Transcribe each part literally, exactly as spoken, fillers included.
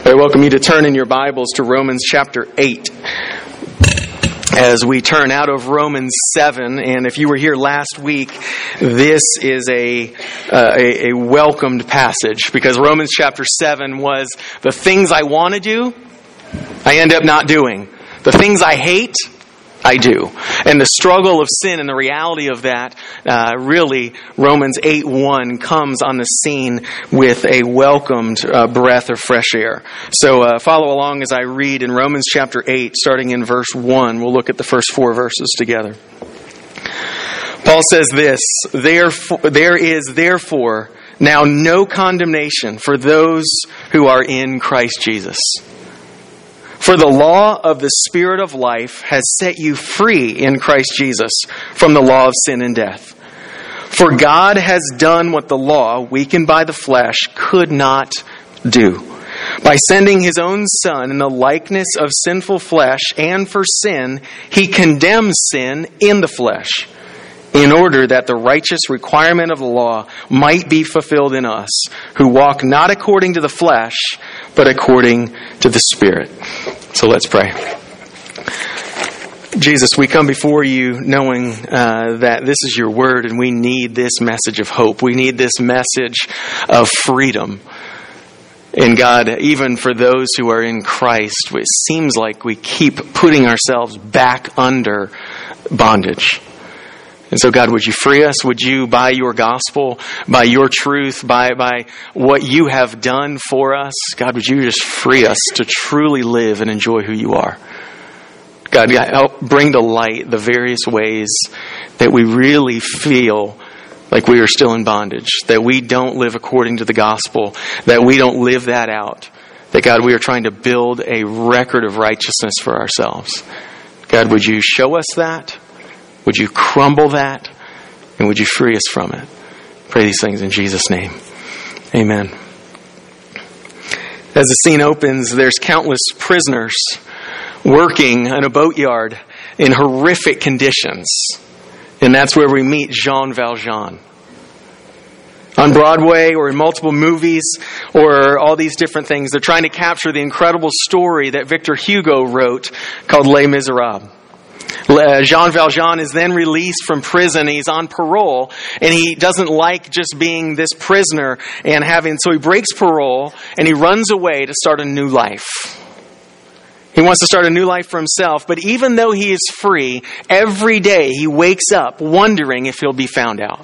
I welcome you to turn in your Bibles to Romans chapter eight. As we turn out of Romans seven, and if you were here last week, this is a, uh, a a welcomed passage, because Romans chapter seven was the things I want to do, I end up not doing. The things I hate, I do. And the struggle of sin and the reality of that, uh, really, Romans eight one comes on the scene with a welcomed uh, breath of fresh air. So uh, follow along as I read in Romans chapter eight, starting in verse one. We'll look at the first four verses together. Paul says this, Therefore, there is therefore now no condemnation for those who are in Christ Jesus. For the law of the Spirit of life has set you free in Christ Jesus from the law of sin and death. For God has done what the law, weakened by the flesh, could not do. By sending His own Son in the likeness of sinful flesh, and for sin, He condemns sin in the flesh, in order that the righteous requirement of the law might be fulfilled in us, who walk not according to the flesh, but according to the Spirit. So let's pray. Jesus, we come before you knowing uh, that this is your word, and we need this message of hope. We need this message of freedom. And God, even for those who are in Christ, it seems like we keep putting ourselves back under bondage. And so, God, would you free us? Would you, by your gospel, by your truth, by by what you have done for us, God, would you just free us to truly live and enjoy who you are? God, help bring to light the various ways that we really feel like we are still in bondage, that we don't live according to the gospel, that we don't live that out, that, God, we are trying to build a record of righteousness for ourselves. God, would you show us that? Would you crumble that? And would you free us from it? Pray these things in Jesus' name. Amen. As the scene opens, there's countless prisoners working in a boatyard in horrific conditions. And that's where we meet Jean Valjean. On Broadway or in multiple movies or all these different things, they're trying to capture the incredible story that Victor Hugo wrote called Les Miserables. Jean Valjean is then released from prison. He's on parole, and he doesn't like just being this prisoner and having, so he breaks parole and he runs away to start a new life. He wants to start a new life for himself, but even though he is free, every day he wakes up wondering if he'll be found out.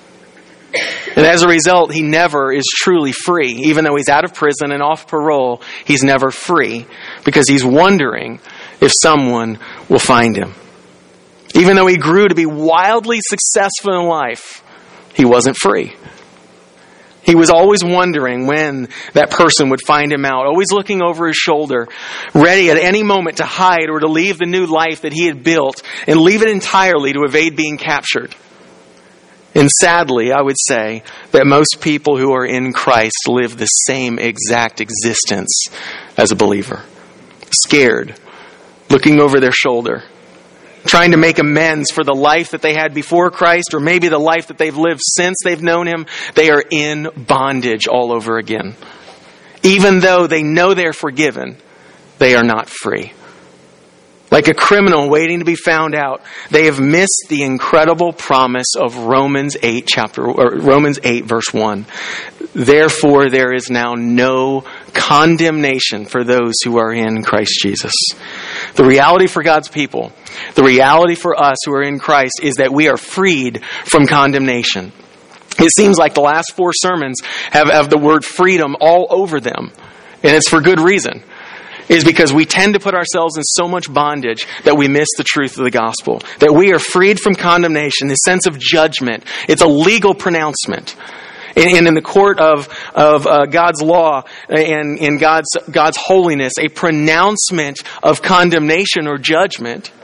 And as a result, he never is truly free. Even though he's out of prison and off parole, he's never free because he's wondering if someone will find him. Even though he grew to be wildly successful in life, he wasn't free. He was always wondering when that person would find him out, always looking over his shoulder, ready at any moment to hide or to leave the new life that he had built and leave it entirely to evade being captured. And sadly, I would say that most people who are in Christ live the same exact existence as a believer. Scared, looking over their shoulder, trying to make amends for the life that they had before Christ, or maybe the life that they've lived since they've known Him. They are in bondage all over again. Even though they know they're forgiven, they are not free. Like a criminal waiting to be found out, they have missed the incredible promise of Romans eight chapter or Romans eight verse one. Therefore, there is now no condemnation for those who are in Christ Jesus. The reality for God's people, the reality for us who are in Christ, is that we are freed from condemnation. It seems like the last four sermons have, have the word freedom all over them. And it's for good reason. Is because we tend to put ourselves in so much bondage that we miss the truth of the gospel. That we are freed from condemnation, this sense of judgment. It's a legal pronouncement. And in the court of of uh, God's law and in God's God's holiness, a pronouncement of condemnation or judgment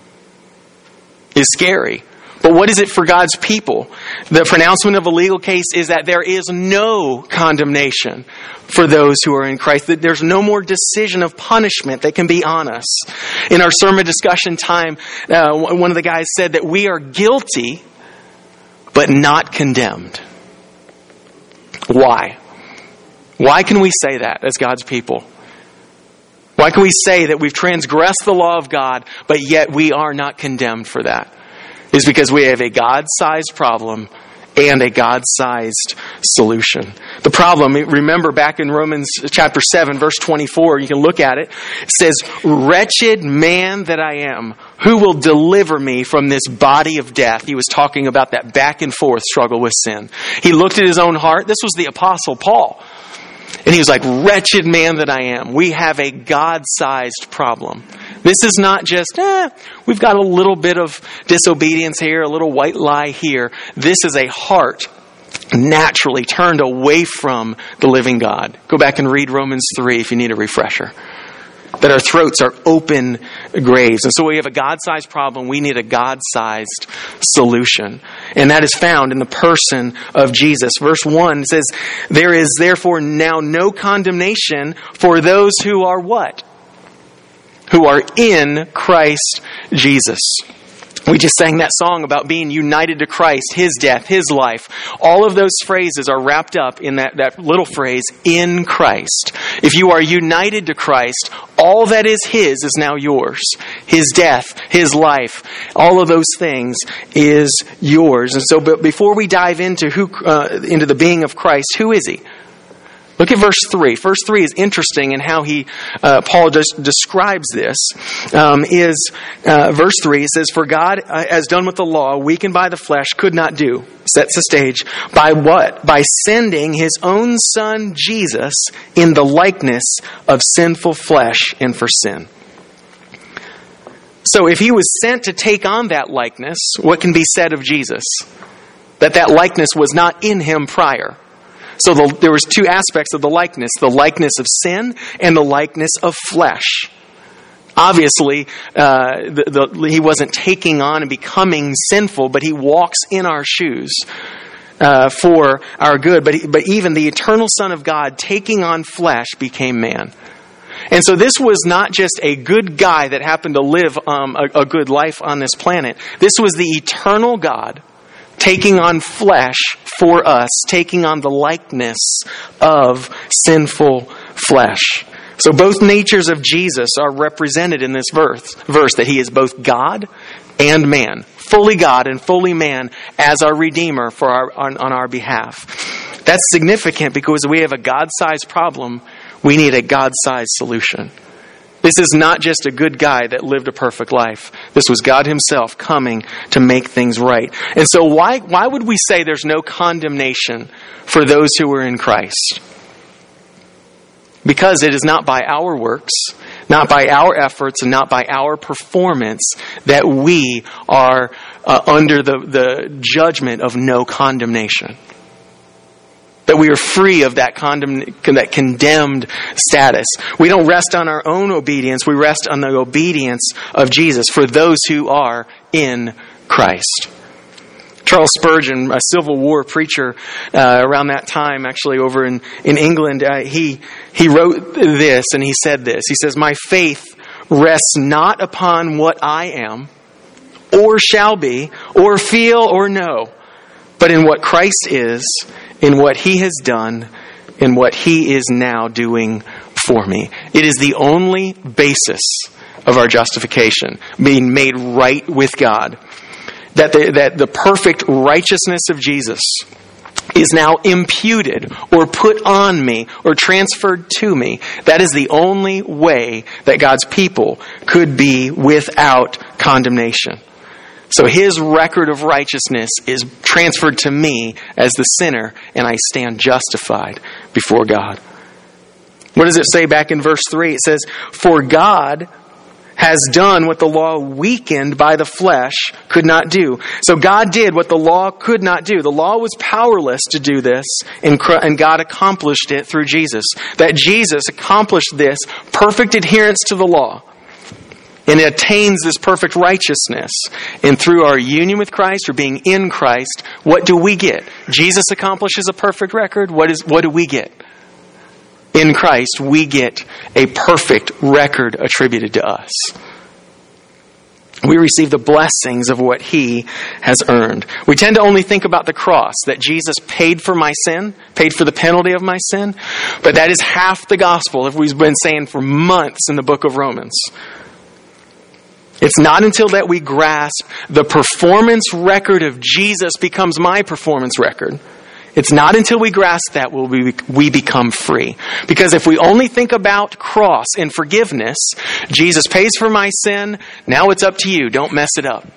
is scary. But what is it for God's people? The pronouncement of a legal case is that there is no condemnation for those who are in Christ. That there's no more decision of punishment that can be on us. In our sermon discussion time, uh, one of the guys said that we are guilty, but not condemned. Why? Why can we say that as God's people? Why can we say that we've transgressed the law of God, but yet we are not condemned for that? It's because we have a God-sized problem and a God-sized solution. The problem, remember back in Romans chapter seven, verse twenty-four, you can look at it. It says, "Wretched man that I am, who will deliver me from this body of death?" He was talking about that back and forth struggle with sin. He looked at his own heart. This was the Apostle Paul. And he was like, "Wretched man that I am." We have a God-sized problem. This is not just, eh, we've got a little bit of disobedience here, a little white lie here. This is a heart naturally turned away from the living God. Go back and read Romans three if you need a refresher. That our throats are open graves. And so we have a God-sized problem. We need a God-sized solution. And that is found in the person of Jesus. Verse one says, "There is therefore now no condemnation for those who are" what? Who are in Christ Jesus. We just sang that song about being united to Christ, His death, His life. All of those phrases are wrapped up in that, that little phrase, in Christ. If you are united to Christ, all that is His is now yours. His death, His life, all of those things is yours. And so but before we dive into who uh, into the being of Christ, who is He? Look at verse three. Verse three is interesting in how he, uh, Paul just describes this. Um, is uh, verse three, it says, "For God, uh, as done with the law, weakened by the flesh, could not do." Sets the stage. By what? By sending His own Son, Jesus, in the likeness of sinful flesh and for sin. So if He was sent to take on that likeness, what can be said of Jesus? That that likeness was not in Him prior. So the, there was two aspects of the likeness, the likeness of sin and the likeness of flesh. Obviously, uh, the, the, He wasn't taking on and becoming sinful, but He walks in our shoes uh, for our good. But, he, but even the eternal Son of God taking on flesh became man. And so this was not just a good guy that happened to live um, a, a good life on this planet. This was the eternal God taking on flesh for us, taking on the likeness of sinful flesh. So both natures of Jesus are represented in this verse, verse that He is both God and man, fully God and fully man as our Redeemer for our, on, on our behalf. That's significant because we have a God-sized problem. We need a God-sized solution. This is not just a good guy that lived a perfect life. This was God Himself coming to make things right. And so why, why would we say there's no condemnation for those who are in Christ? Because it is not by our works, not by our efforts, and not by our performance that we are uh, under the, the judgment of no condemnation. That we are free of that condemn, that condemned status. We don't rest on our own obedience. We rest on the obedience of Jesus for those who are in Christ. Charles Spurgeon, a Civil War preacher uh, around that time, actually over in, in England, uh, he, he wrote this and he said this. He says, "My faith rests not upon what I am or shall be or feel or know, but in what Christ is, in what He has done, in what He is now doing for me." It is the only basis of our justification, being made right with God. That the, that the perfect righteousness of Jesus is now imputed or put on me or transferred to me. That is the only way that God's people could be without condemnation. So His record of righteousness is transferred to me as the sinner, and I stand justified before God. What does it say back in verse three? It says, "For God has done what the law weakened by the flesh could not do." So God did what the law could not do. The law was powerless to do this, and God accomplished it through Jesus. That Jesus accomplished this perfect adherence to the law. And it attains this perfect righteousness. And through our union with Christ, or being in Christ, what do we get? Jesus accomplishes a perfect record. What is? What do we get? In Christ, we get a perfect record attributed to us. we receive the blessings of what he has earned. We tend to only think about the cross, that Jesus paid for my sin, paid for the penalty of my sin, but that is half the gospel, as we've been saying for months in the book of Romans. It's not until that we grasp the performance record of Jesus becomes my performance record. It's not until we grasp that will we, we become free. Because if we only think about cross and forgiveness, Jesus pays for my sin, now it's up to you, don't mess it up.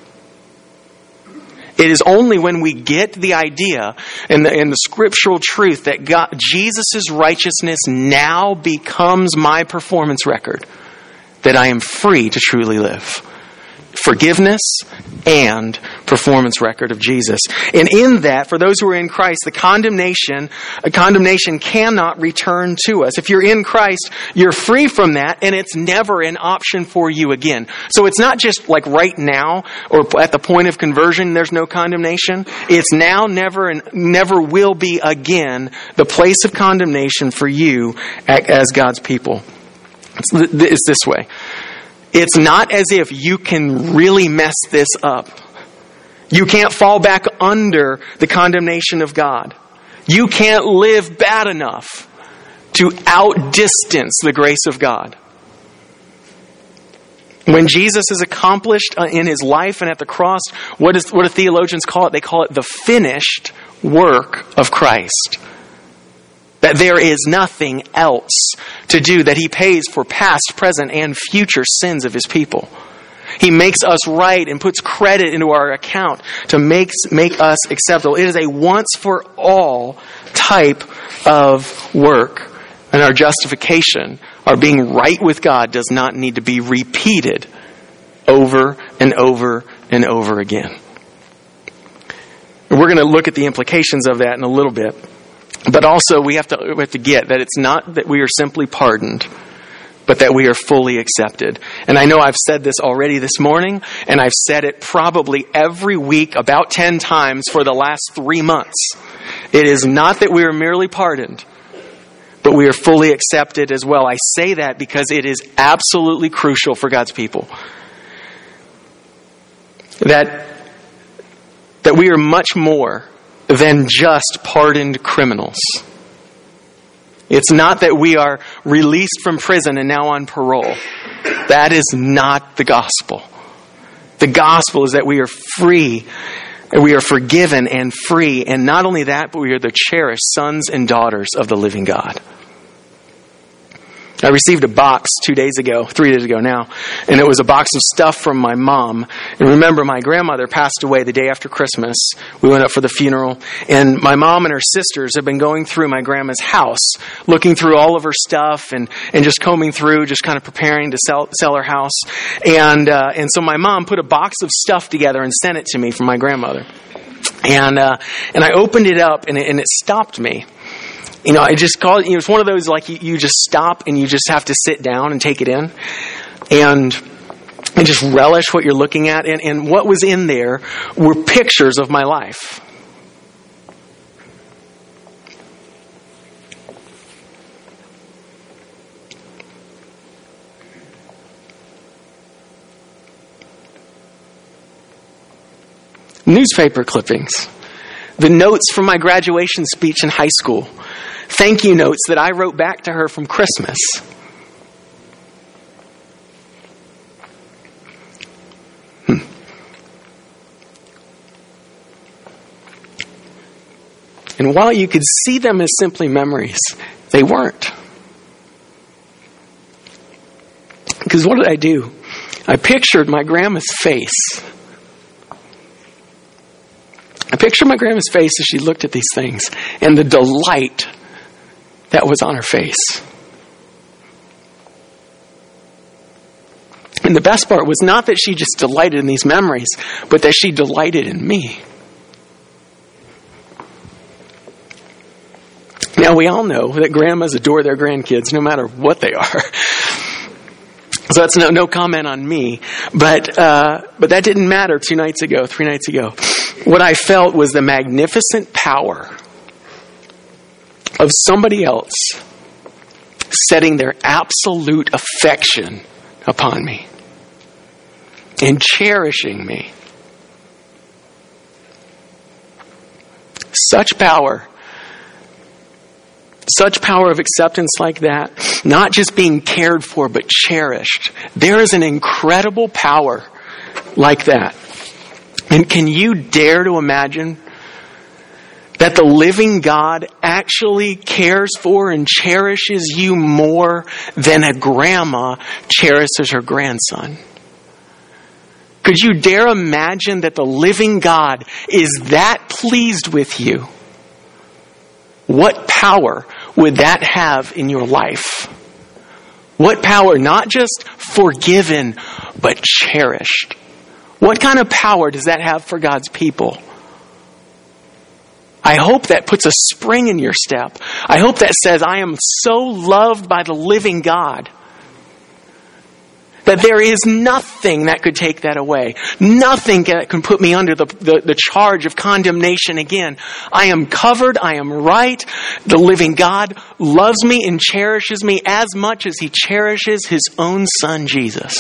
It is only when we get the idea and the, and the scriptural truth that God, Jesus' righteousness now becomes my performance record that I am free to truly live. Forgiveness and performance record of Jesus. And in that, for those who are in Christ, the condemnation, a condemnation cannot return to us. If you're in Christ, you're free from that, and it's never an option for you again. So it's not just like right now, or at the point of conversion, there's no condemnation. It's now, never, and never will be again the place of condemnation for you as God's people. It's this way. It's not as if you can really mess this up. You can't fall back under the condemnation of God. You can't live bad enough to outdistance the grace of God. When Jesus is accomplished in his life and at the cross, what, is, what do theologians call it? They call it the finished work of Christ. That there is nothing else to do, that he pays for past, present, and future sins of his people. He makes us right and puts credit into our account to make, make us acceptable. It is a once-for-all type of work. And our justification, our being right with God, does not need to be repeated over and over and over again. And we're going to look at the implications of that in a little bit. But also we have to we have to get that it's not that we are simply pardoned, but that we are fully accepted. And I know I've said this already this morning, and I've said it probably every week about ten times for the last three months. It is not that we are merely pardoned, but we are fully accepted as well. I say that because it is absolutely crucial for God's people. That, that we are much more than just pardoned criminals. It's not that we are released from prison and now on parole. That is not the gospel. The gospel is that we are free, and we are forgiven and free, and not only that, but we are the cherished sons and daughters of the living God. I received a box two days ago, three days ago now, and it was a box of stuff from my mom. And remember, my grandmother passed away the day after Christmas. We went up for the funeral, and my mom and her sisters have been going through my grandma's house, looking through all of her stuff and, and just combing through, just kind of preparing to sell sell her house. And uh, and so my mom put a box of stuff together and sent it to me from my grandmother. And uh, and I opened it up, and it, and it stopped me. You know, I just call it, you know, it's one of those like you, you just stop and you just have to sit down and take it in and and just relish what you're looking at. And, and what was in there were pictures of my life. Newspaper clippings. The notes from my graduation speech in high school. Thank you notes that I wrote back to her from Christmas. Hmm. And while you could see them as simply memories, they weren't. Because what did I do? I pictured my grandma's face. I pictured my grandma's face as she looked at these things and the delight that was on her face. And the best part was not that she just delighted in these memories, but that she delighted in me. Now, we all know that grandmas adore their grandkids no matter what they are. So that's no, no comment on me. But uh, but that didn't matter two nights ago, three nights ago. What I felt was the magnificent power of somebody else setting their absolute affection upon me. and cherishing me. Such power. Such power of acceptance like that. Not just being cared for, but cherished. There is an incredible power like that. And can you dare to imagine that the living God actually cares for and cherishes you more than a grandma cherishes her grandson? Could you dare imagine that the living God is that pleased with you? What power would that have in your life? What power, not just forgiven, but cherished? What kind of power does that have for God's people? I hope that puts a spring in your step. I hope that says, I am so loved by the living God that there is nothing that could take that away. Nothing that can put me under the, the, the charge of condemnation again. I am covered. I am right. The living God loves me and cherishes me as much as He cherishes His own Son, Jesus.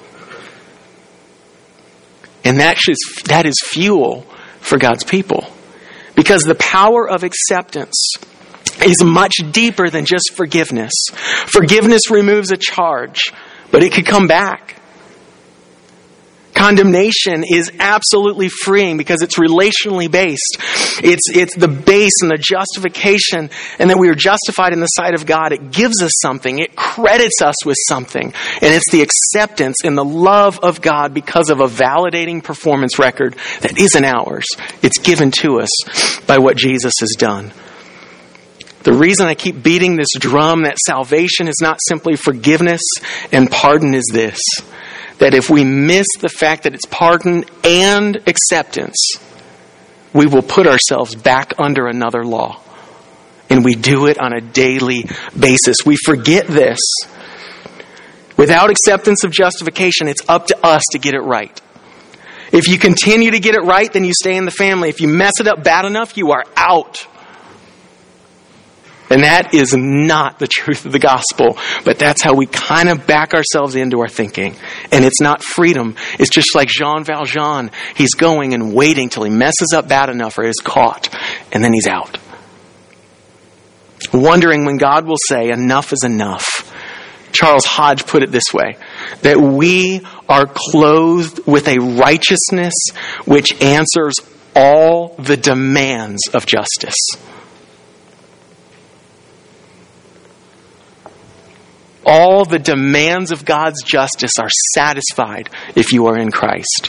And that is, that is fuel for God's people. Because the power of acceptance is much deeper than just forgiveness. Forgiveness removes a charge, but it could come back. Condemnation is absolutely freeing because it's relationally based. It's, it's the base and the justification, and that we are justified in the sight of God. It gives us something. It credits us with something. And it's the acceptance and the love of God because of a validating performance record that isn't ours. It's given to us by what Jesus has done. The reason I keep beating this drum that salvation is not simply forgiveness and pardon is this. That if we miss the fact that it's pardon and acceptance, we will put ourselves back under another law. And we do it on a daily basis. We forget this. Without acceptance of justification, it's up to us to get it right. If you continue to get it right, then you stay in the family. If you mess it up bad enough, you are out. And that is not the truth of the gospel. But that's how we kind of back ourselves into our thinking. And it's not freedom. It's just like Jean Valjean. He's going and waiting till he messes up bad enough or is caught. And then he's out. Wondering when God will say, enough is enough. Charles Hodge put it this way. That we are clothed with a righteousness which answers all the demands of justice. All the demands of God's justice are satisfied if you are in Christ.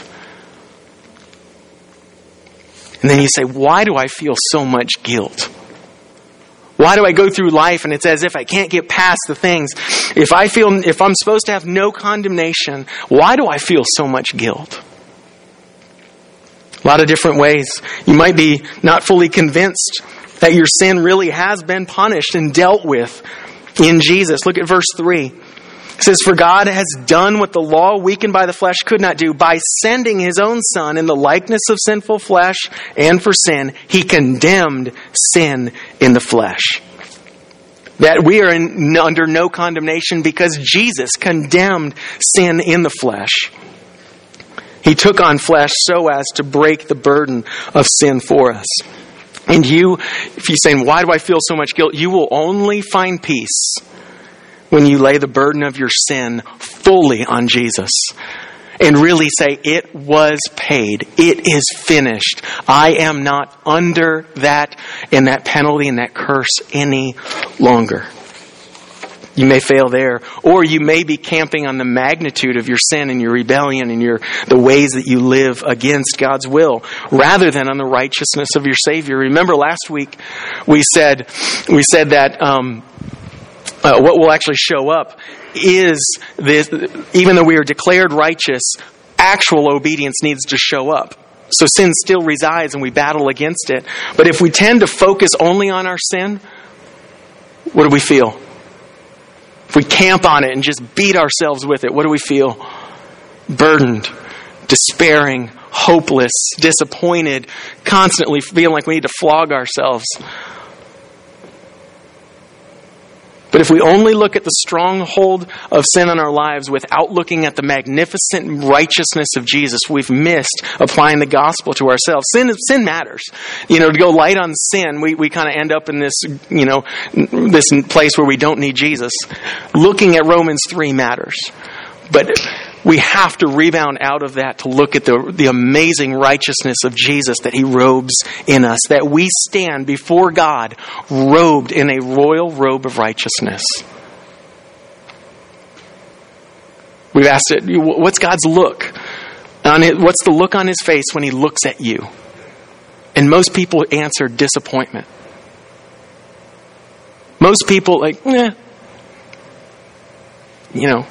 And then you say, why do I feel so much guilt? Why do I go through life and it's as if I can't get past the things? If I feel, if I'm supposed to have no condemnation, why do I feel so much guilt? A lot of different ways. You might be not fully convinced that your sin really has been punished and dealt with in Jesus. Look at verse three. It says, for God has done what the law weakened by the flesh could not do by sending His own Son in the likeness of sinful flesh, and for sin, He condemned sin in the flesh. That we are in, under no condemnation because Jesus condemned sin in the flesh. He took on flesh so as to break the burden of sin for us. And you, if you're saying, why do I feel so much guilt? You will only find peace when you lay the burden of your sin fully on Jesus. And really say, it was paid. It is finished. I am not under that and that penalty and that curse any longer. You may fail there, or you may be camping on the magnitude of your sin and your rebellion and your the ways that you live against God's will, rather than on the righteousness of your Savior. Remember last week we said we said that um, uh, what will actually show up is this: even though we are declared righteous, actual obedience needs to show up. So sin still resides, and we battle against it. But if we tend to focus only on our sin, what do we feel? If we camp on it and just beat ourselves with it, what do we feel? Burdened, despairing, hopeless, disappointed, constantly feeling like we need to flog ourselves. But if we only look at the stronghold of sin in our lives without looking at the magnificent righteousness of Jesus, we've missed applying the gospel to ourselves. Sin sin matters. You know, to go light on sin, we, we kind of end up in this, you know, this place where we don't need Jesus. Looking at Romans three matters. But we have to rebound out of that to look at the, the amazing righteousness of Jesus that He robes in us. That we stand before God robed in a royal robe of righteousness. We've asked it, what's God's look? On it, what's the look on His face when He looks at you? And most people answer disappointment. Most people like, eh. You know,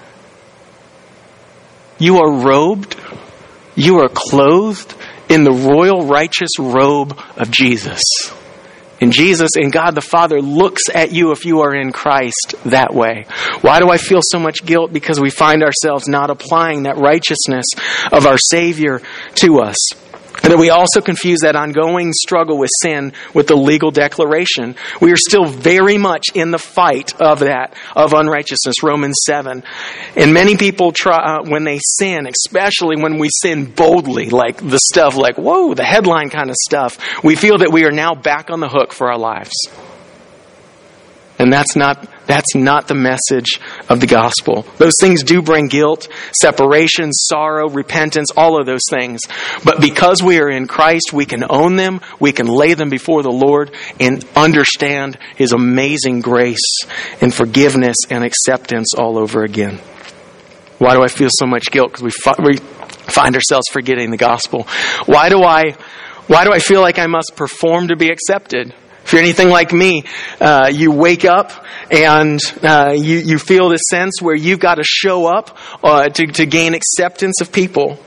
you are robed, you are clothed in the royal righteous robe of Jesus. And Jesus and God the Father looks at you if you are in Christ that way. Why do I feel so much guilt? Because we find ourselves not applying that righteousness of our Savior to us. And that we also confuse that ongoing struggle with sin with the legal declaration. We are still very much in the fight of that, of unrighteousness, Romans seven. And many people try, uh, when they sin, especially when we sin boldly, like the stuff like, whoa, the headline kind of stuff, we feel that we are now back on the hook for our lives. And that's not that's not the message of the gospel. Those things do bring guilt, separation, sorrow, repentance, all of those things. But because we are in Christ, we can own them, we can lay them before the Lord and understand His amazing grace and forgiveness and acceptance all over again. Why do I feel so much guilt? Because we, fi- we find ourselves forgetting the gospel. Why do I why do I feel like I must perform to be accepted? If you're anything like me, uh, you wake up and uh, you, you feel this sense where you've got to show up uh, to, to gain acceptance of people.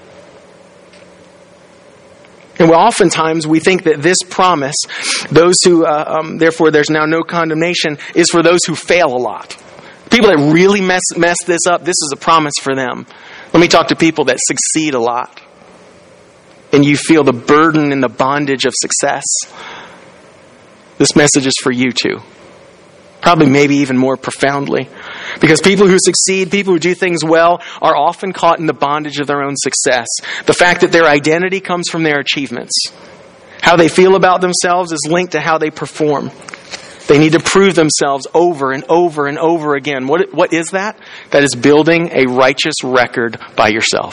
And oftentimes we think that this promise, those who, uh, um, therefore there's now no condemnation, is for those who fail a lot. People that really mess, mess this up, this is a promise for them. Let me talk to people that succeed a lot. And you feel the burden and the bondage of success. This message is for you too. Probably maybe even more profoundly. Because people who succeed, people who do things well, are often caught in the bondage of their own success. The fact that their identity comes from their achievements. How they feel about themselves is linked to how they perform. They need to prove themselves over and over and over again. What, what is that? That is building a righteous record by yourself.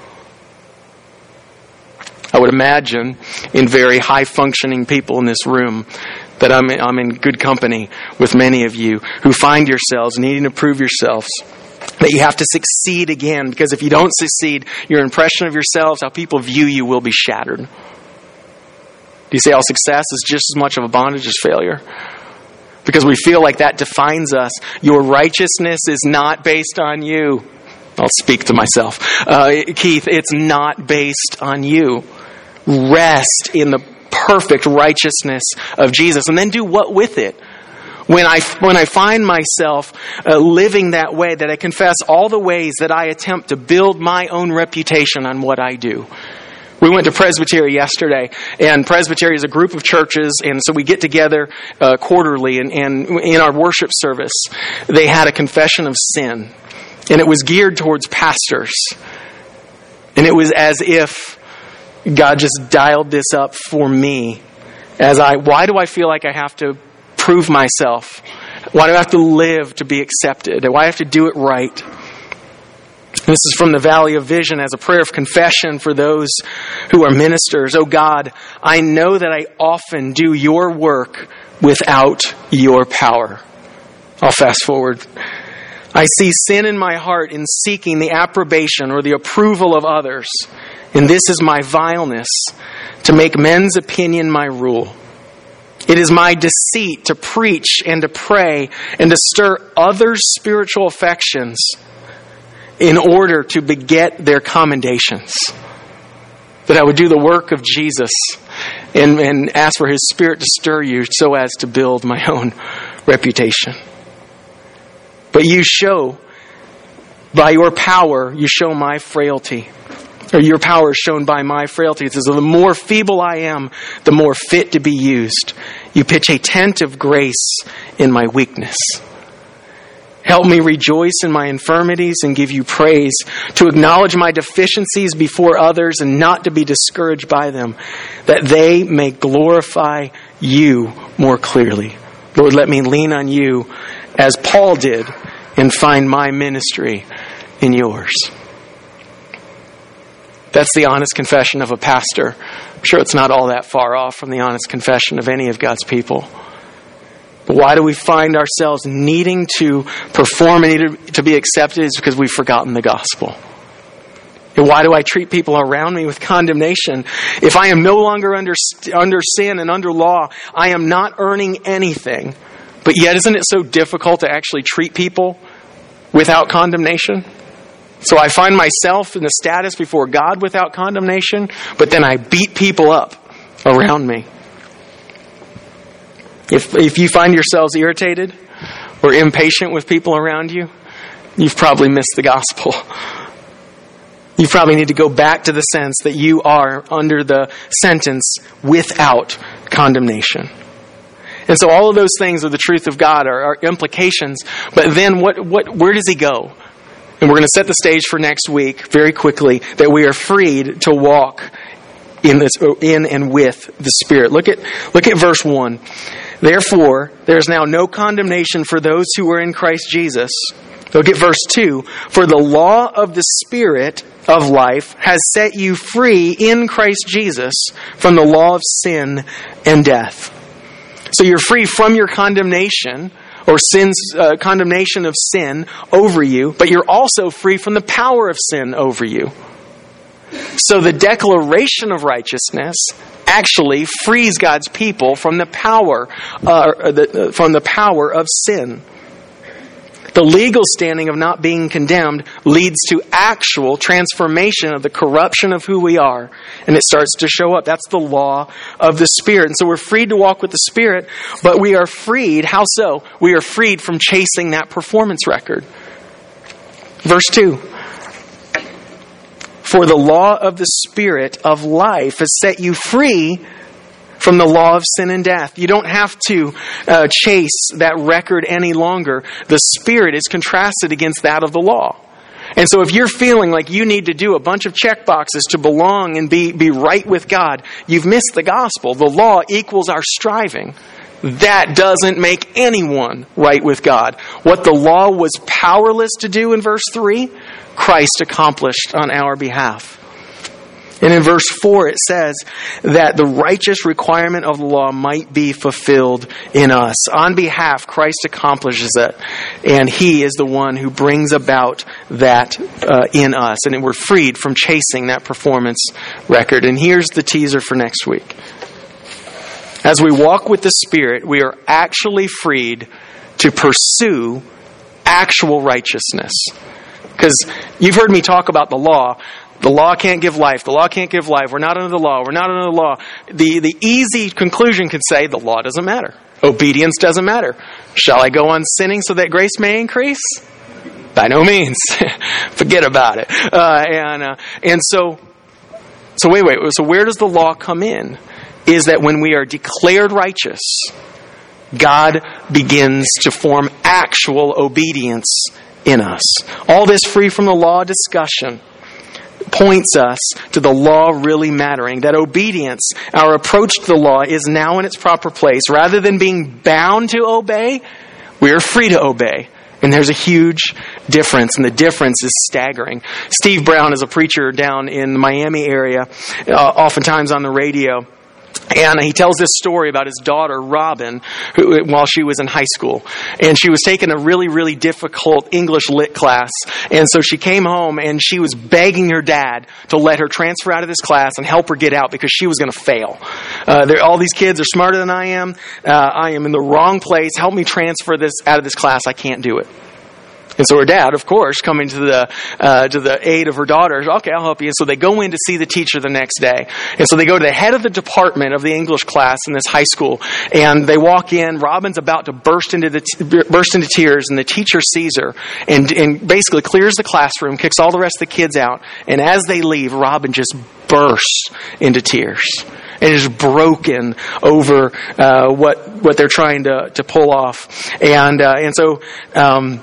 I would imagine in very high-functioning people in this room that I'm, I'm in good company with many of you who find yourselves needing to prove yourselves that you have to succeed again, because if you don't succeed, your impression of yourselves, how people view you, will be shattered. Do you see how success is just as much of a bondage as failure? Because we feel like that defines us. Your righteousness is not based on you. I'll speak to myself. Uh, Keith, it's not based on you. Rest in the perfect righteousness of Jesus, and then do what with it? When I when I find myself uh, living that way, that I confess all the ways that I attempt to build my own reputation on what I do. We went to Presbytery yesterday, and Presbytery is a group of churches, and so we get together uh, quarterly, and, and in our worship service, they had a confession of sin, and it was geared towards pastors, and it was as if God just dialed this up for me. As I, why do I feel like I have to prove myself? Why do I have to live to be accepted? Why do I have to do it right? This is from the Valley of Vision as a prayer of confession for those who are ministers. Oh God, I know that I often do your work without your power. I'll fast forward. I see sin in my heart in seeking the approbation or the approval of others. And this is my vileness, to make men's opinion my rule. It is my deceit to preach and to pray and to stir others' spiritual affections in order to beget their commendations. That I would do the work of Jesus and, and ask for His Spirit to stir you so as to build my own reputation. But you show, by your power, you show my frailty. Or your power is shown by my frailty. It says, the more feeble I am, the more fit to be used. You pitch a tent of grace in my weakness. Help me rejoice in my infirmities and give you praise, to acknowledge my deficiencies before others and not to be discouraged by them, that they may glorify you more clearly. Lord, let me lean on you as Paul did and find my ministry in yours. That's the honest confession of a pastor. I'm sure it's not all that far off from the honest confession of any of God's people. But why do we find ourselves needing to perform and need to be accepted? Is because we've forgotten the gospel. And why do I treat people around me with condemnation? If I am no longer under, under sin and under law, I am not earning anything. But yet, isn't it so difficult to actually treat people without condemnation? So I find myself in the status before God without condemnation, but then I beat people up around me. If if you find yourselves irritated or impatient with people around you, you've probably missed the gospel. You probably need to go back to the sense that you are under the sentence without condemnation. And so all of those things are the truth of God, are, are implications. But then what what where does he go? And we're going to set the stage for next week very quickly, that we are freed to walk in this in and with the Spirit. Look at look at verse one. Therefore, there is now no condemnation for those who are in Christ Jesus. Look at verse two. For the law of the Spirit of life has set you free in Christ Jesus from the law of sin and death. So you're free from your condemnation, or sin's uh, condemnation of sin over you, but you're also free from the power of sin over you. So the declaration of righteousness actually frees God's people from the power, uh, the, uh, from the power of sin. The legal standing of not being condemned leads to actual transformation of the corruption of who we are. And it starts to show up. That's the law of the Spirit. And so we're freed to walk with the Spirit, but we are freed. How so? We are freed from chasing that performance record. Verse two. For the law of the Spirit of life has set you free from the law of sin and death. You don't have to uh, chase that record any longer. The Spirit is contrasted against that of the law. And so if you're feeling like you need to do a bunch of check boxes to belong and be, be right with God, you've missed the gospel. The law equals our striving. That doesn't make anyone right with God. What the law was powerless to do in verse three, Christ accomplished on our behalf. And in verse four it says that the righteous requirement of the law might be fulfilled in us. On behalf, Christ accomplishes it. And He is the one who brings about that uh, in us. And we're freed from chasing that performance record. And here's the teaser for next week. As we walk with the Spirit, we are actually freed to pursue actual righteousness. Because you've heard me talk about the law. The law can't give life. The law can't give life. We're not under the law. We're not under the law. The, the easy conclusion could say the law doesn't matter. Obedience doesn't matter. Shall I go on sinning so that grace may increase? By no means. Forget about it. Uh, and uh, and so, so wait, wait. So where does the law come in? Is that when we are declared righteous, God begins to form actual obedience in us. All this free from the law discussion points us to the law really mattering. That obedience, our approach to the law, is now in its proper place. Rather than being bound to obey, we are free to obey. And there's a huge difference, and the difference is staggering. Steve Brown is a preacher down in the Miami area, uh, oftentimes on the radio. And he tells this story about his daughter, Robin, who, while she was in high school. And she was taking a really, really difficult English lit class. And so she came home and she was begging her dad to let her transfer out of this class and help her get out because she was going to fail. Uh, all these kids are smarter than I am. Uh, I am in the wrong place. Help me transfer this out of this class. I can't do it. And so her dad, of course, coming to the uh, to the aid of her daughter, okay, I'll help you. And so they go in to see the teacher the next day. And so they go to the head of the department of the English class in this high school. And they walk in. Robin's about to burst into the t- burst into tears, and the teacher sees her and and basically clears the classroom, kicks all the rest of the kids out. And as they leave, Robin just bursts into tears and is broken over uh, what what they're trying to to pull off. And uh, and so. Um,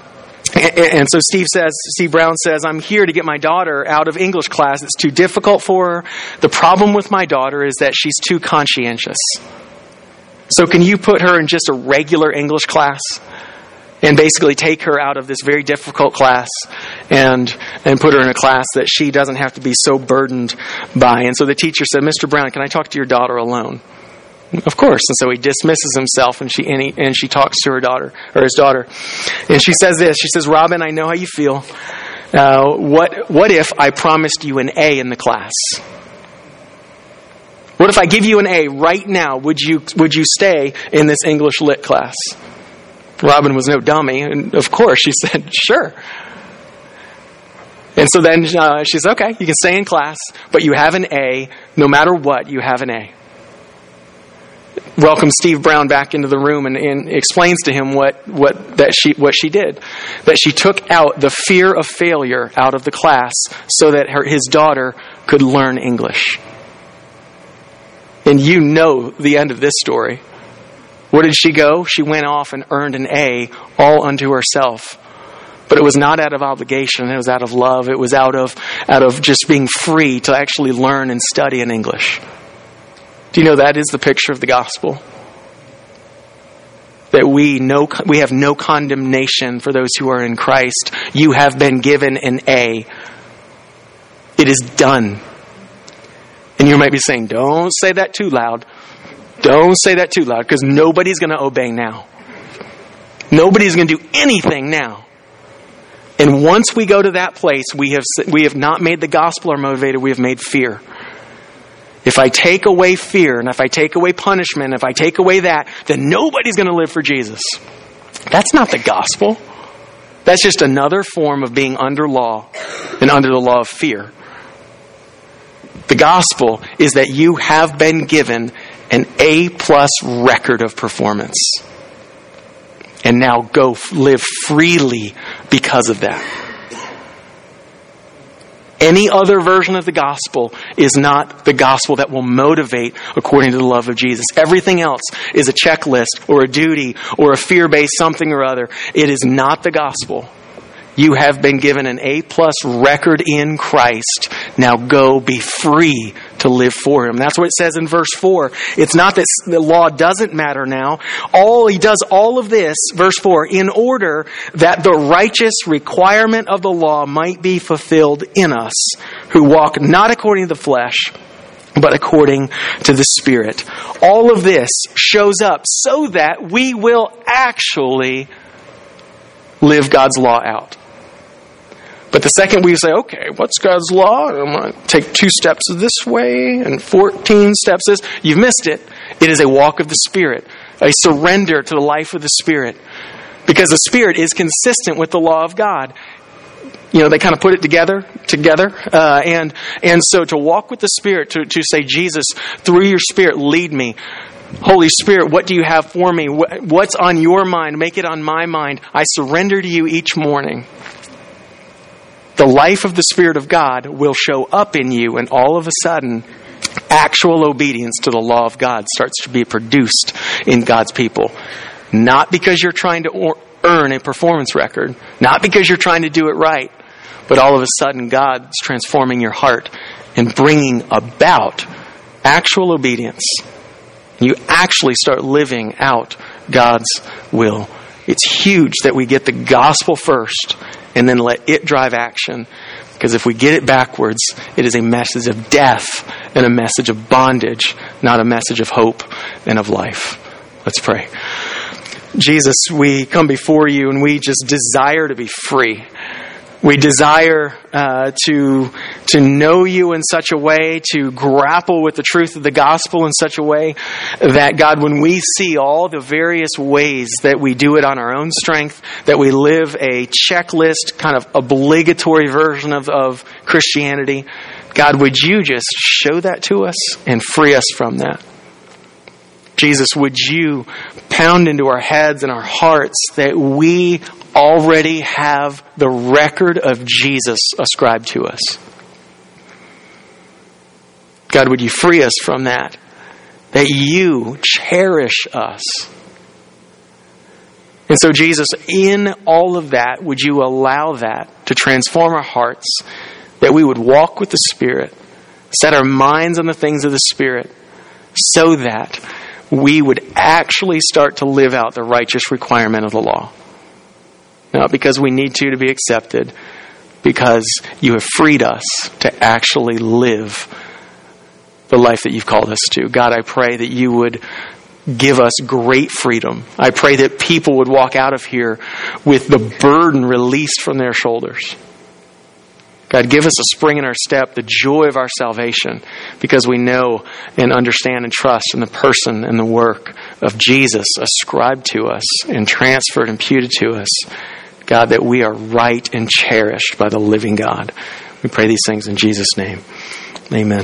And, and so Steve says, Steve Brown says, I'm here to get my daughter out of English class. It's too difficult for her. The problem with my daughter is that she's too conscientious. So can you put her in just a regular English class and basically take her out of this very difficult class and and put her in a class that she doesn't have to be so burdened by? And so the teacher said, Mister Brown, can I talk to your daughter alone? Of course. And so he dismisses himself, and she and, he, and she talks to her daughter, or his daughter. And she says this, she says, Robin, I know how you feel. Uh, what what if I promised you an A in the class? What if I give you an A right now? Would you would you stay in this English lit class? Robin was no dummy, and of course she said, sure. And so then uh, she says, okay, you can stay in class, but you have an A. No matter what, you have an A. Welcomes Steve Brown back into the room and, and explains to him what, what that she what she did. That she took out the fear of failure out of the class so that her, his daughter could learn English. And you know the end of this story. Where did she go? She went off and earned an A all unto herself. But it was not out of obligation. It was out of love. It was out of out of just being free to actually learn and study in English. Do you know that is the picture of the gospel? That we know we have no condemnation for those who are in Christ. You have been given an A. It is done. And you might be saying, don't say that too loud. Don't say that too loud, because nobody's going to obey now. Nobody's going to do anything now. And once we go to that place, we have we have not made the gospel our motivator, we have made fear. If I take away fear, and if I take away punishment, if I take away that, then nobody's going to live for Jesus. That's not the gospel. That's just another form of being under law and under the law of fear. The gospel is that you have been given an A-plus record of performance. And now go live freely because of that. Any other version of the gospel is not the gospel that will motivate according to the love of Jesus. Everything else is a checklist or a duty or a fear-based something or other. It is not the gospel. You have been given an A-plus record in Christ. Now go be free to live for Him. That's what it says in verse four. It's not that the law doesn't matter now. All He does all of this, verse four, in order that the righteous requirement of the law might be fulfilled in us, who walk not according to the flesh, but according to the Spirit. All of this shows up so that we will actually live God's law out. But the second we say, okay, what's God's law? I'm going to take two steps this way and fourteen steps this. You've missed it. It is a walk of the Spirit, a surrender to the life of the Spirit. Because the Spirit is consistent with the law of God. You know, they kind of put it together, together. Uh, and and so to walk with the Spirit, to, to say, Jesus, through your Spirit, lead me. Holy Spirit, what do you have for me? What's on your mind? Make it on my mind. I surrender to you each morning. The life of the Spirit of God will show up in you, and all of a sudden, actual obedience to the law of God starts to be produced in God's people. Not because you're trying to earn a performance record, not because you're trying to do it right, but all of a sudden God's transforming your heart and bringing about actual obedience. You actually start living out God's will. It's huge that we get the gospel first and then let it drive action. Because if we get it backwards, it is a message of death and a message of bondage, not a message of hope and of life. Let's pray. Jesus, we come before you and we just desire to be free. We desire uh, to to know you in such a way, to grapple with the truth of the gospel in such a way that, God, when we see all the various ways that we do it on our own strength, that we live a checklist, kind of obligatory version of, of Christianity, God, would you just show that to us and free us from that? Jesus, would you pound into our heads and our hearts that we already have the record of Jesus ascribed to us? God, would you free us from that? That you cherish us. And so, Jesus, in all of that, would you allow that to transform our hearts, that we would walk with the Spirit, set our minds on the things of the Spirit, so that we would actually start to live out the righteous requirement of the law. Not because we need to to be accepted, because you have freed us to actually live the life that you've called us to. God, I pray that you would give us great freedom. I pray that people would walk out of here with the burden released from their shoulders. God, give us a spring in our step, the joy of our salvation, because we know and understand and trust in the person and the work of Jesus ascribed to us and transferred, imputed to us. God, that we are right and cherished by the living God. We pray these things in Jesus' name. Amen.